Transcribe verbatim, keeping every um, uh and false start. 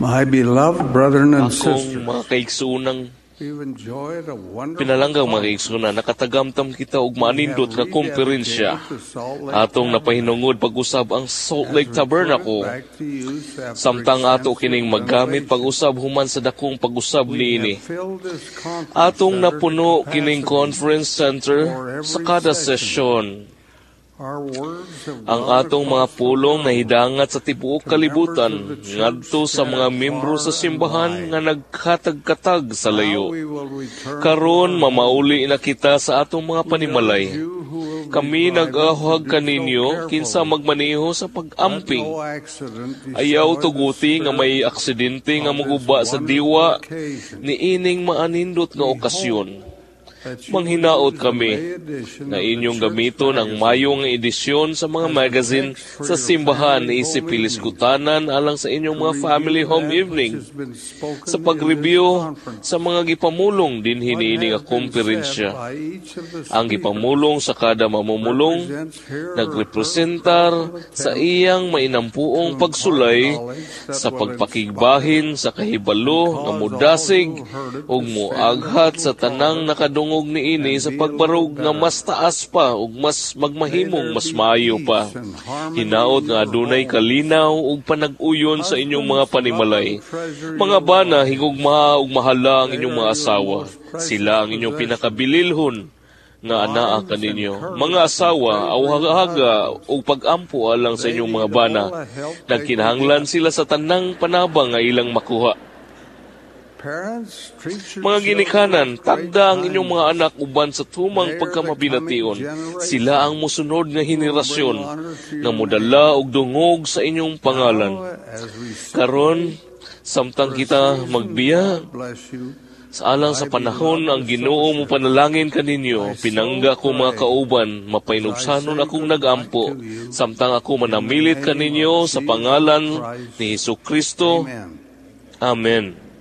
My beloved brethren and Akong sisters, mga kaigsuunang we've enjoyed a wonderful pinalanggang mga kaigsuunan, nakatagamtam kita og manindot nga komperensya. Atong napahinungod pag-usab ang Salt Lake Tabernacle. Samtang ato kining maggamit pag-usab human sa dakong pag-usab niini. Atong napuno kining conference center sa kada sesyon. Ang atong mga pulong nahidangat sa tibuok kalibutan ngadto sa mga membro sa simbahan nga nagkatag-katag sa layo. Karon mamauli na kita sa atong mga panimalay. Kami nag-ahwag kaninyo kinsa magmaneho sa pag-amping. Ayaw tuguti nga may aksidente nga maguba sa diwa ni ining maanindot nga okasyon. Manghinaot kami na inyong gamiton ang mayong edisyon sa mga magazine sa simbahan ni Isipilis Kutanan alang sa inyong mga family home evening. Sa pag-review sa mga gipamulong din hiniini nga komperensya. Ang gipamulong sa kada mamumulong nagrepresentar sa iyang mainampuong pagsulay sa pagpakigbahin sa kahibalo nga mudasig ug moaghat sa tanang nakadungog niini sa pagbarog nga mas taas pa ug mas magmahimong mas maayo pa. Hinaot nga adunay kalinaw ug panag-uyon sa inyong mga panimalay. Mga bana, higugma ug mahala ang inyong mga asawa. Sila ang inyong pinakabililhon nga anaa kaninyo. Mga asawa, awhaga-haga o pag-ampo alang sa inyong mga bana. Nagkinahanglan sila sa tanang panabang nga ilang makuha. Mga ginikanan, tagda ang inyong mga anak uban sa tumang pagkamabination. Sila ang musunod nga henerasyon nga modala og dungog sa inyong pangalan. Karon, samtang kita magbiya, sa alang sa panahon ang Ginoo mo panalangin kaninyo, pinangga ko mga kauban, mapainubsanon akong nagampo, samtang ako manamilit kaninyo sa pangalan ni Hesukristo. Amen.